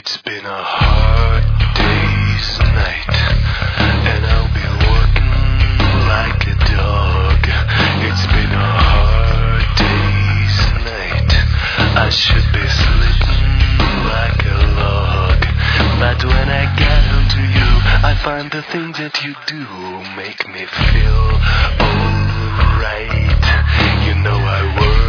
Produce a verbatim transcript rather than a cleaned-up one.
It's been a hard day's night, and I'll be working like a dog. It's been a hard day's night, I should be sleeping like a log. But when I get home to you, I find the things that you do make me feel alright. You know I work